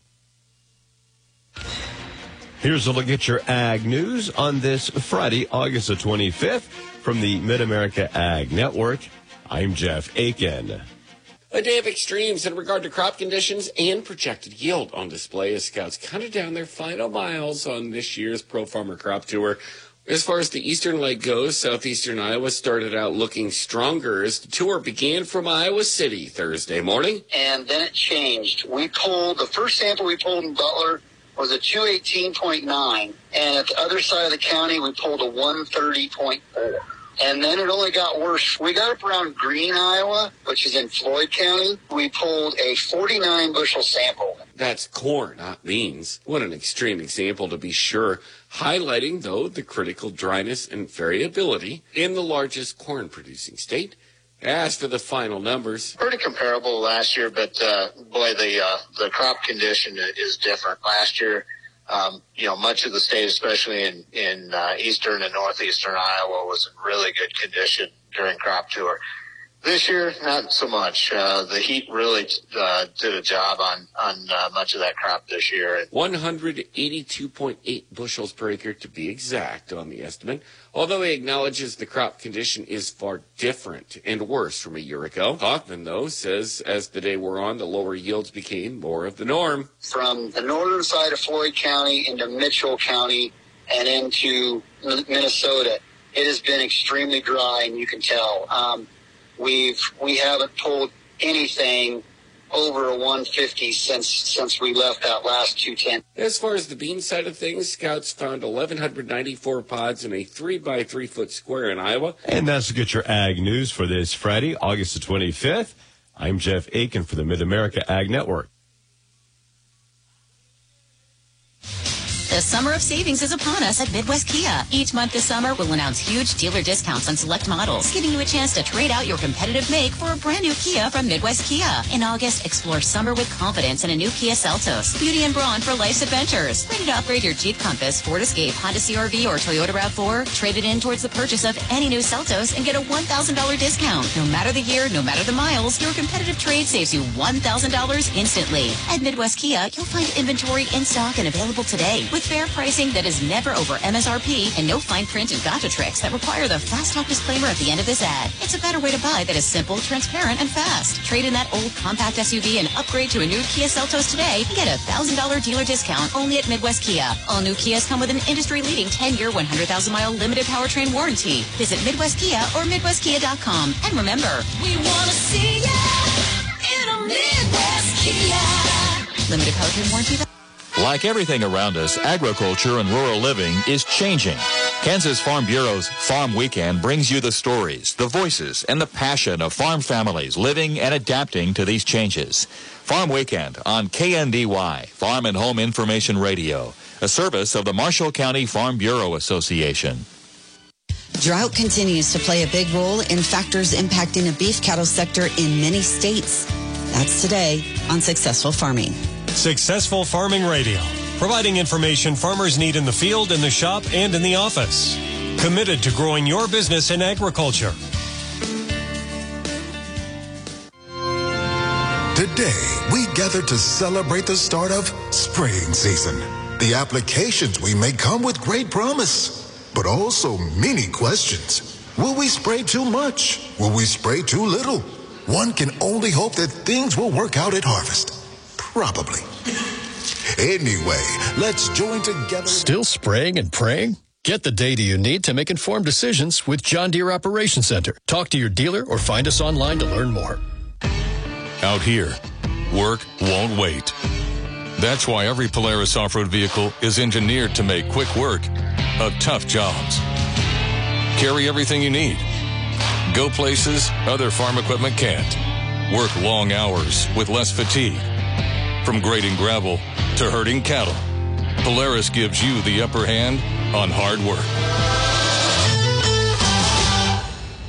Here's a look at your ag news on this Friday, August the twenty-fifth, from the Mid-America Ag Network. I'm Jeff Aiken. A day of extremes in regard to crop conditions and projected yield on display as scouts counted down their final miles on this year's Pro Farmer Crop Tour. As far as the eastern leg goes, southeastern Iowa started out looking stronger as the tour began from Iowa City Thursday morning. And then it changed. We pulled, the first sample we pulled in Butler was a two eighteen point nine, and at the other side of the county, we pulled a one thirty point four. And then it only got worse. We got up around Green, Iowa, which is in Floyd County. We pulled a forty-nine bushel sample. That's corn, not beans. What an extreme example to be sure. Highlighting, though, the critical dryness and variability in the largest corn-producing state. As for the final numbers, pretty comparable to last year, but uh, boy, the uh, the crop condition is different. Last year, um, you know, much of the state, especially in in uh, eastern and northeastern Iowa, was in really good condition during crop tour. This year, not so much. Uh, the heat really uh, did a job on on uh, much of that crop this year. one hundred eighty-two point eight bushels per acre to be exact on the estimate, although he acknowledges the crop condition is far different and worse from a year ago. Hoffman, though, says as the day wore on, the lower yields became more of the norm. From the northern side of Floyd County into Mitchell County and into Minnesota, it has been extremely dry, and you can tell. Um, We've we haven't pulled anything over a one fifty since since we left that last two ten. As far as the bean side of things, scouts found eleven ninety-four pods in a three by three foot square in Iowa. And that's to get your ag news for this Friday, August the twenty-fifth. I'm Jeff Aiken for the Mid-America Ag Network. The summer of savings is upon us at Midwest Kia. Each month this summer, we'll announce huge dealer discounts on select models, giving you a chance to trade out your competitive make for a brand new Kia from Midwest Kia. In August, explore summer with confidence in a new Kia Seltos. Beauty and brawn for life's adventures. Ready to upgrade your Jeep Compass, Ford Escape, Honda C R V, or Toyota RAV four? Trade it in towards the purchase of any new Seltos and get a one thousand dollars discount. No matter the year, no matter the miles, your competitive trade saves you one thousand dollars instantly. At Midwest Kia, you'll find inventory in stock and available today with fair pricing that is never over M S R P and no fine print and gotcha tricks that require the fast talk disclaimer at the end of this ad. It's a better way to buy that is simple, transparent, and fast. Trade in that old compact S U V and upgrade to a new Kia Seltos today and get a one thousand dollars dealer discount only at Midwest Kia. All new Kias come with an industry-leading ten-year, one hundred thousand mile limited powertrain warranty. Visit Midwest Kia or midwest kia dot com. And remember, we want to see ya in a Midwest Kia. Limited powertrain warranty. Like everything around us, agriculture and rural living is changing. Kansas Farm Bureau's Farm Weekend brings you the stories, the voices, and the passion of farm families living and adapting to these changes. Farm Weekend on K N D Y, Farm and Home Information Radio, a service of the Marshall County Farm Bureau Association. Drought continues to play a big role in factors impacting the beef cattle sector in many states. That's today on Successful Farming. Successful Farming Radio, providing information farmers need in the field, in the shop, and in the office. Committed to growing your business in agriculture. Today, we gather to celebrate the start of spring season. The applications we make come with great promise, but also many questions. Will we spray too much? Will we spray too little? One can only hope that things will work out at harvest. Probably. Anyway, let's join together. Still spraying and praying? Get the data you need to make informed decisions with John Deere Operations Center. Talk to your dealer or find us online to learn more. Out here, work won't wait. That's why every Polaris off-road vehicle is engineered to make quick work of tough jobs. Carry everything you need. Go places other farm equipment can't. Work long hours with less fatigue. From grading gravel to herding cattle, Polaris gives you the upper hand on hard work.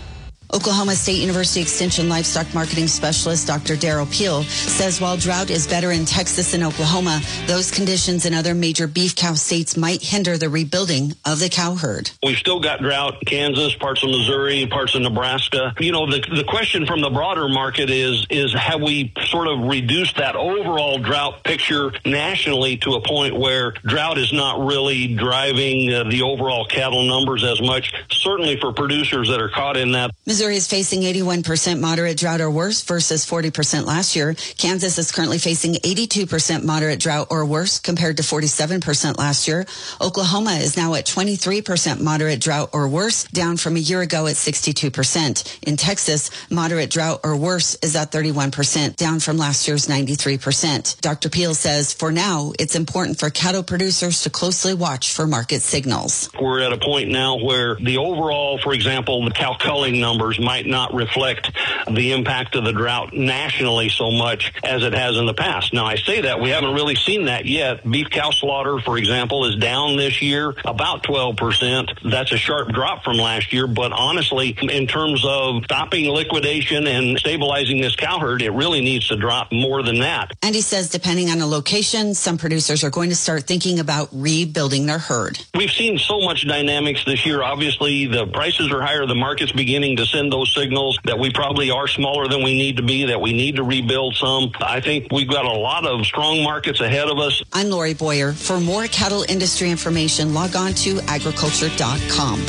Oklahoma State University Extension Livestock Marketing Specialist Doctor Daryl Peel says while drought is better in Texas and Oklahoma, those conditions in other major beef cow states might hinder the rebuilding of the cow herd. We've still got drought in Kansas, parts of Missouri, parts of Nebraska. You know, the the question from the broader market is, is have we sort of reduced that overall drought picture nationally to a point where drought is not really driving uh, the overall cattle numbers as much, certainly for producers that are caught in that. Missouri is facing eighty-one percent moderate drought or worse versus forty percent last year. Kansas is currently facing eighty-two percent moderate drought or worse compared to forty-seven percent last year. Oklahoma is now at twenty-three percent moderate drought or worse, down from a year ago at sixty-two percent. In Texas, moderate drought or worse is at thirty-one percent, down from last year's ninety-three percent. Doctor Peel says for now, it's important for cattle producers to closely watch for market signals. We're at a point now where the overall, for example, the cow culling numbers might not reflect the impact of the drought nationally so much as it has in the past. Now, I say that we haven't really seen that yet. Beef cow slaughter, for example, is down this year about twelve percent. That's a sharp drop from last year, but honestly, in terms of stopping liquidation and stabilizing this cow herd, it really needs to drop more than that. And he says depending on the location, some producers are going to start thinking about rebuilding their herd. We've seen so much dynamics this year. Obviously, the prices are higher. The market's beginning to send those signals that we probably are smaller than we need to be, that we need to rebuild some. I think we've got a lot of strong markets ahead of us. I'm Lori Boyer. For more cattle industry information, log on to agriculture dot com.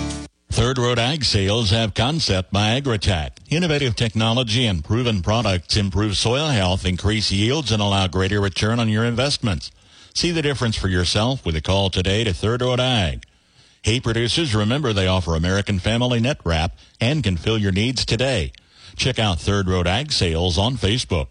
Third Road Ag Sales have Concept by Agritech. Innovative technology and proven products improve soil health, increase yields, and allow greater return on your investments. See the difference for yourself with a call today to Third Road Ag. Hay producers, remember they offer American Family Net Wrap and can fill your needs today. Check out Third Road Ag Sales on Facebook.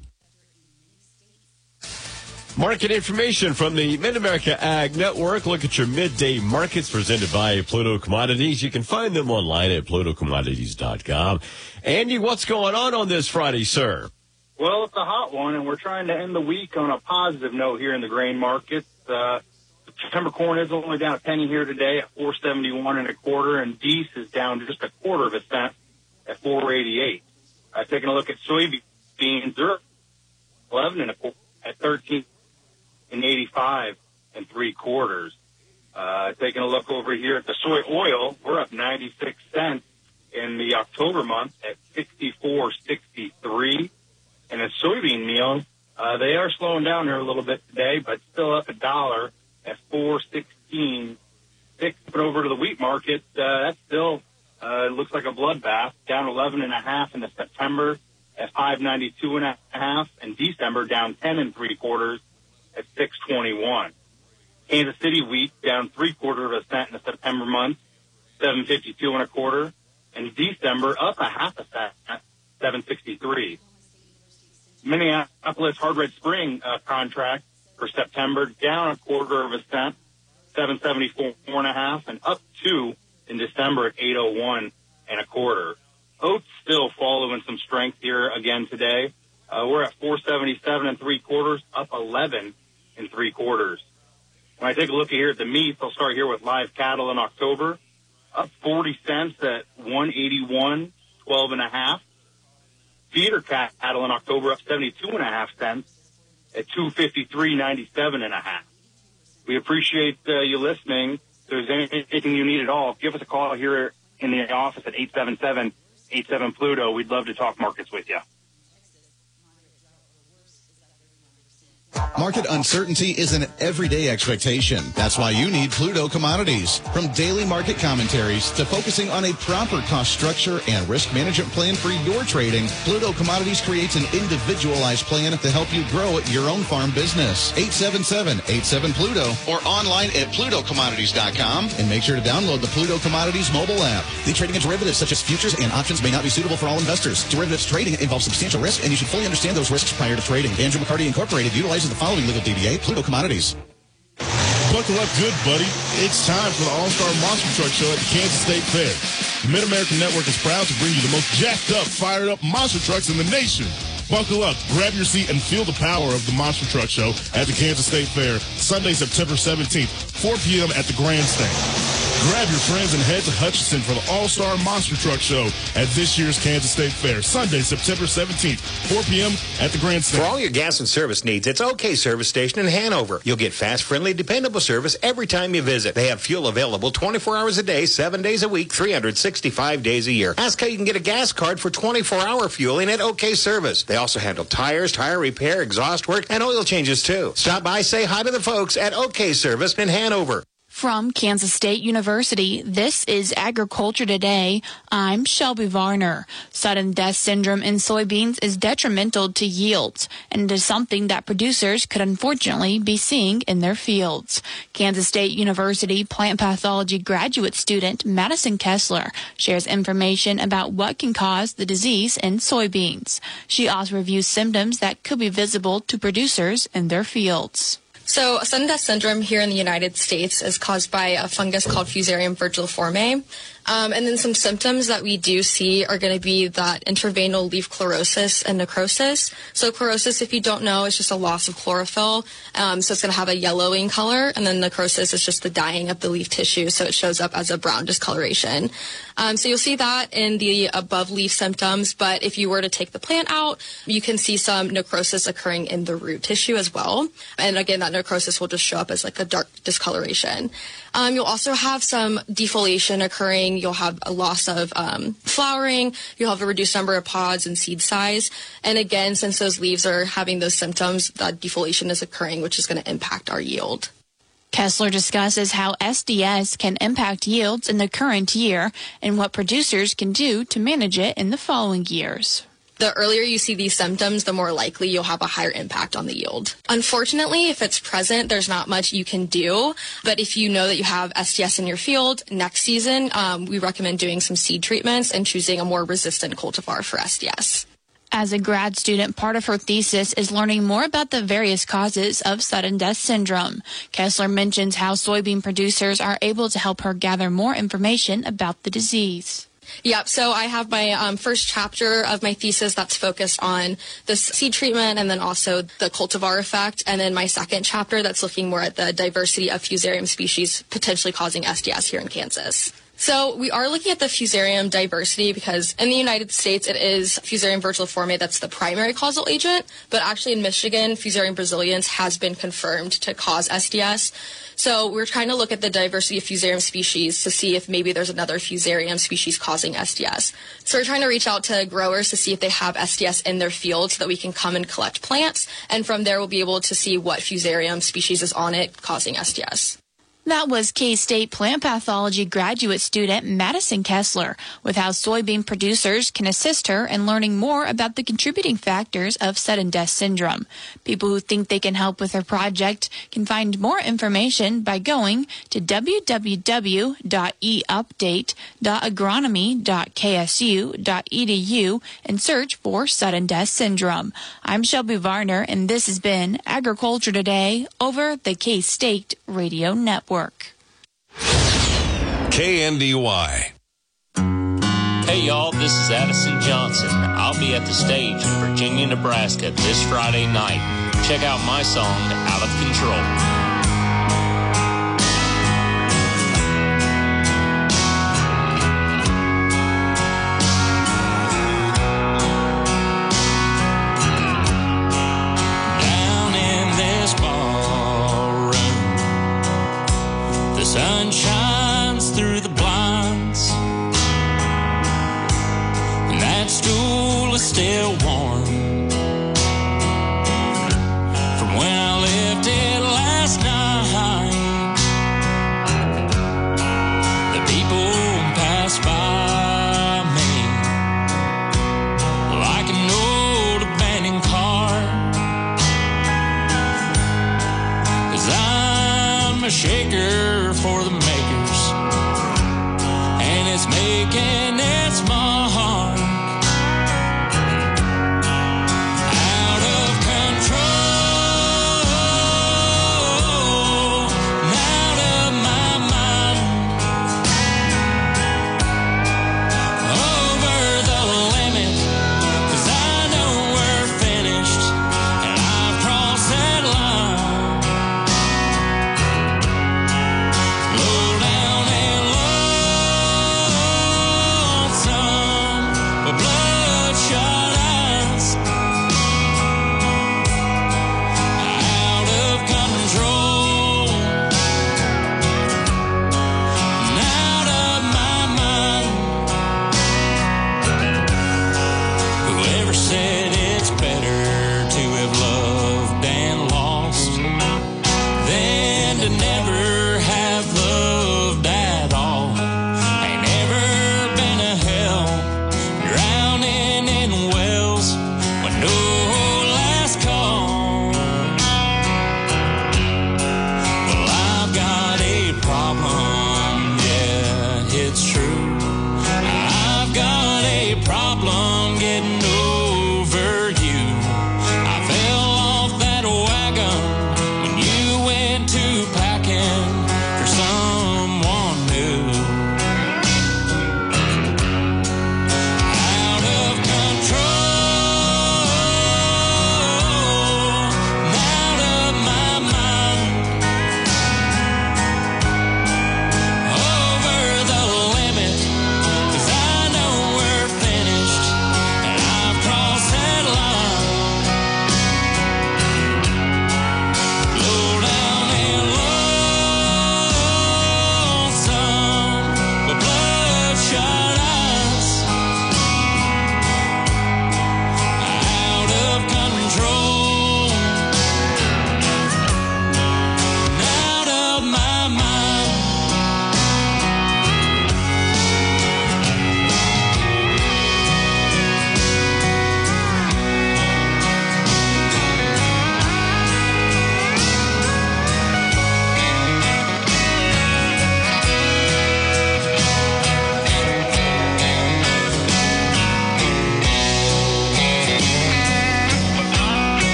Market information from the Mid-America Ag Network. Look at your midday markets presented by Pluto Commodities. You can find them online at pluto commodities dot com. Andy, what's going on on this Friday, sir? Well, it's a hot one, and we're trying to end the week on a positive note here in the grain markets. Uh, September corn is only down a penny here today at four seventy-one and a quarter, and Deese is down just a quarter of a cent at four eighty-eight. Uh, taking a look at soybeans, they're eleven and a quarter at thirteen and eighty-five and three quarters. Uh, taking a look over here at the soy oil, we're up ninety-six cents in the October month at sixty-four sixty-three. And the soybean meal, uh, they are slowing down here a little bit today, but still up a dollar at four sixteen. Six, but over to the wheat market, uh, that's still, uh, looks like a bloodbath, down eleven and a half in the September at five ninety-two and a half, and December down ten and three quarters at six twenty-one. Kansas City wheat down three quarter of a cent in the September month, seven fifty-two and a quarter, and December up a half a cent at seven sixty-three. Minneapolis hard red spring uh, contract for September down a quarter of a cent, seven seventy-four and a half, and up two in December at eight oh one and a quarter. Oats still following some strength here again today. Uh, we're at four seventy-seven and three quarters, up eleven and three quarters. When I take a look here at the meats, I'll start here with live cattle in October, up forty cents at one eighty-one, twelve and a half. Feeder cattle in October up seventy-two and a half cents at two fifty-three ninety-seven and a half. We appreciate uh, you listening. If there's anything you need at all, give us a call here in the office at eight seven seven, eight seven, Pluto. We'd love to talk markets with you. Market uncertainty is an everyday expectation. That's why you need Pluto Commodities. From daily market commentaries to focusing on a proper cost structure and risk management plan for your trading, Pluto Commodities creates an individualized plan to help you grow your own farm business. eight seven seven, eight seven, Pluto or online at pluto commodities dot com, and make sure to download the Pluto Commodities mobile app. The trading in derivatives such as futures and options may not be suitable for all investors. Derivatives trading involves substantial risk, and you should fully understand those risks prior to trading. Andrew McCarty Incorporated utilizes the following legal D B A, Pluto Commodities. Buckle up good, buddy. It's time for the All-Star Monster Truck Show at the Kansas State Fair. The Mid-America Network is proud to bring you the most jacked up, fired up monster trucks in the nation. Buckle up, grab your seat, and feel the power of the Monster Truck Show at the Kansas State Fair, Sunday, September seventeenth, four p.m. at the Grandstand. Grab your friends and head to Hutchinson for the All-Star Monster Truck Show at this year's Kansas State Fair, Sunday, September seventeenth, four p.m. at the Grandstand. For all your gas and service needs, it's OK Service Station in Hanover. You'll get fast, friendly, dependable service every time you visit. They have fuel available twenty-four hours a day, seven days a week, three hundred sixty-five days a year. Ask how you can get a gas card for twenty-four hour fueling at OK Service. They also handle tires, tire repair, exhaust work, and oil changes too. Stop by, say hi to the folks at OK Service in Hanover. From Kansas State University, this is Agriculture Today. I'm Shelby Varner. Sudden death syndrome in soybeans is detrimental to yields, and it is something that producers could unfortunately be seeing in their fields. Kansas State University plant pathology graduate student Madison Kessler shares information about what can cause the disease in soybeans. She also reviews symptoms that could be visible to producers in their fields. So sudden death syndrome here in the United States is caused by a fungus called Fusarium virgiliforme. Um, and then some symptoms that we do see are going to be that intraveinal leaf chlorosis and necrosis. So chlorosis, if you don't know, is just a loss of chlorophyll. Um, so it's going to have a yellowing color. And then necrosis is just the dying of the leaf tissue. So it shows up as a brown discoloration. Um, so you'll see that in the above leaf symptoms. But if you were to take the plant out, you can see some necrosis occurring in the root tissue as well. And again, that necrosis will just show up as like a dark discoloration. Um, you'll also have some defoliation occurring. You'll have a loss of um, flowering. You'll have a reduced number of pods and seed size. And again, since those leaves are having those symptoms, that defoliation is occurring, which is going to impact our yield. Kessler discusses how S D S can impact yields in the current year and what producers can do to manage it in the following years. The earlier you see these symptoms, the more likely you'll have a higher impact on the yield. Unfortunately, if it's present, there's not much you can do. But if you know that you have S D S in your field, next season, um, we recommend doing some seed treatments and choosing a more resistant cultivar for S D S. As a grad student, part of her thesis is learning more about the various causes of sudden death syndrome. Kessler mentions how soybean producers are able to help her gather more information about the disease. Yep. So I have my um, first chapter of my thesis that's focused on the seed treatment and then also the cultivar effect. And then my second chapter that's looking more at the diversity of Fusarium species potentially causing S D S here in Kansas. So we are looking at the Fusarium diversity because in the United States, it is Fusarium virgiliforme that's the primary causal agent. But actually in Michigan, Fusarium brazilians has been confirmed to cause S D S. So we're trying to look at the diversity of Fusarium species to see if maybe there's another Fusarium species causing S D S. So we're trying to reach out to growers to see if they have S D S in their field so that we can come and collect plants. And from there, we'll be able to see what Fusarium species is on it causing S D S. That was K-State plant pathology graduate student Madison Kessler with how soybean producers can assist her in learning more about the contributing factors of sudden death syndrome. People who think they can help with her project can find more information by going to w w w dot e update dot agronomy dot k s u dot e d u and search for sudden death syndrome. I'm Shelby Varner, and this has been Agriculture Today over the K-State Radio Network. K N D Y. Hey y'all, this is Addison Johnson. I'll be at the stage in Virginia, Nebraska this Friday night. Check out my song, Out of Control. Sun shines through the blinds, and that stool is still warm from when I left it last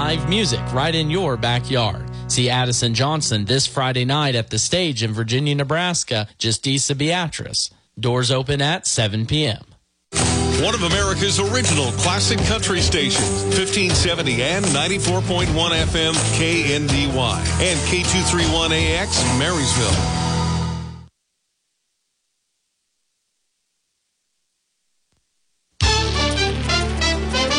live music right in your backyard. See Addison Johnson this Friday night at the Stage in Virginia, Nebraska, just east of Beatrice. Doors open at seven p.m. One of America's original classic country stations, fifteen seventy and ninety-four point one F M K N D Y and K two thirty-one A X Marysville.